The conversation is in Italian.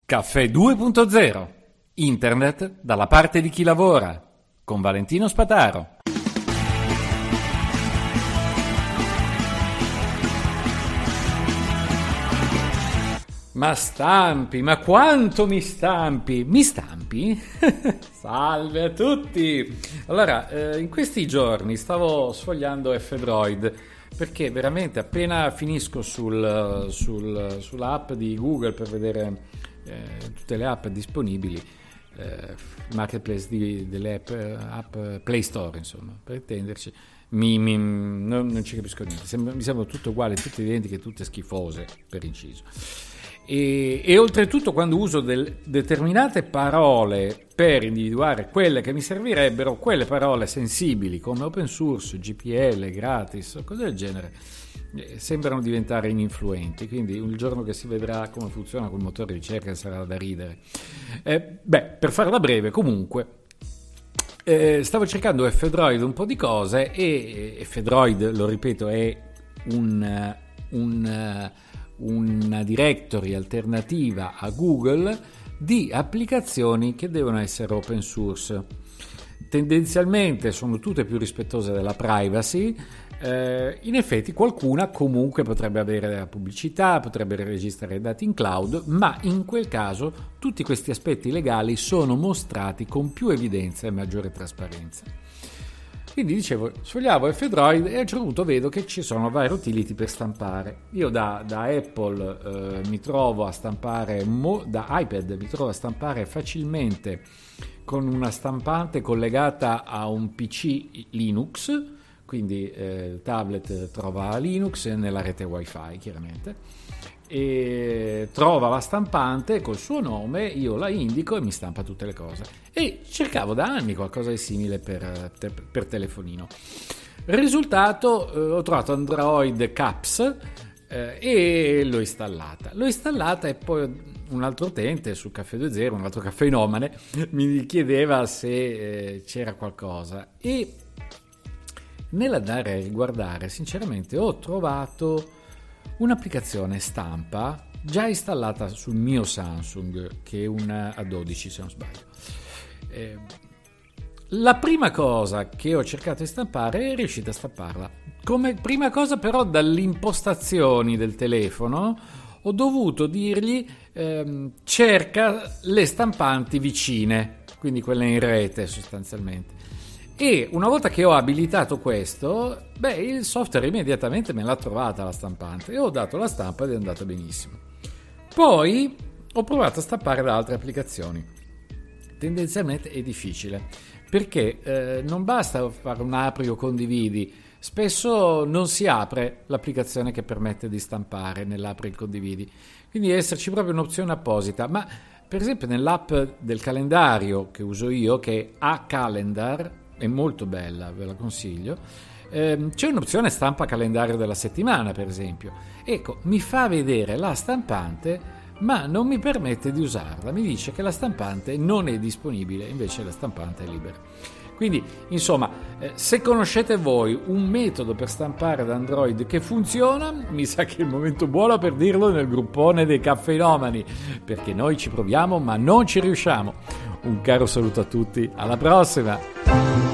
Caffè 2.0. Internet dalla parte di chi lavora. Con Valentino Spataro. Ma stampi, ma quanto mi stampi? Mi stampi? Salve a tutti! Allora, in questi giorni stavo sfogliando F-Droid perché veramente appena finisco sulla app di Google per vedere tutte le app disponibili, marketplace delle app Play Store, insomma, per intenderci, non ci capisco niente, mi sembrano tutte uguali, tutte identiche, tutte schifose, per inciso. E oltretutto quando uso determinate parole per individuare quelle che mi servirebbero, quelle parole sensibili come open source, GPL, gratis, cose del genere, sembrano diventare ininfluenti. Quindi il giorno che si vedrà come funziona quel motore di ricerca sarà da ridere. Per farla breve, comunque, stavo cercando F-Droid un po' di cose, e F-Droid, lo ripeto, è una directory alternativa a Google di applicazioni che devono essere open source. Tendenzialmente sono tutte più rispettose della privacy. In effetti qualcuna comunque potrebbe avere della pubblicità, potrebbe registrare dati in cloud, ma in quel caso tutti questi aspetti legali sono mostrati con più evidenza e maggiore trasparenza. Quindi dicevo, sfogliavo F-Droid e a un certo punto vedo che ci sono vari utility per stampare. Io da Apple mi trovo a stampare, da iPad mi trovo a stampare facilmente con una stampante collegata a un PC Linux, quindi il tablet trova Linux nella rete Wi-Fi chiaramente, e trova la stampante col suo nome, io la indico e mi stampa tutte le cose. E cercavo da anni qualcosa di simile per telefonino. Risultato, ho trovato Android Caps e l'ho installata e poi un altro utente su Caffè 2.0, un altro caffeinomane, mi chiedeva se c'era qualcosa, e nell'andare a riguardare sinceramente ho trovato un'applicazione stampa già installata sul mio Samsung, che è una A12 se non sbaglio. La prima cosa che ho cercato di stampare è riuscita a stamparla. Come prima cosa però, dalle impostazioni del telefono ho dovuto dirgli cerca le stampanti vicine, quindi quelle in rete sostanzialmente. E una volta che ho abilitato questo, il software immediatamente me l'ha trovata la stampante e ho dato la stampa ed è andata benissimo. Poi ho provato a stampare da altre applicazioni. Tendenzialmente è difficile perché non basta fare un apri o condividi, spesso non si apre l'applicazione che permette di stampare nell'apri e condividi, quindi deve esserci proprio un'opzione apposita. Ma per esempio nell'app del calendario che uso io, che è iCalendar, è molto bella, ve la consiglio, c'è un'opzione stampa calendario della settimana, per esempio. Ecco, mi fa vedere la stampante ma non mi permette di usarla, mi dice che la stampante non è disponibile, invece la stampante è libera. Quindi insomma, se conoscete voi un metodo per stampare da Android che funziona, mi sa che è il momento buono per dirlo nel gruppone dei caffeinomani, perché noi ci proviamo ma non ci riusciamo. Un caro saluto a tutti, alla prossima!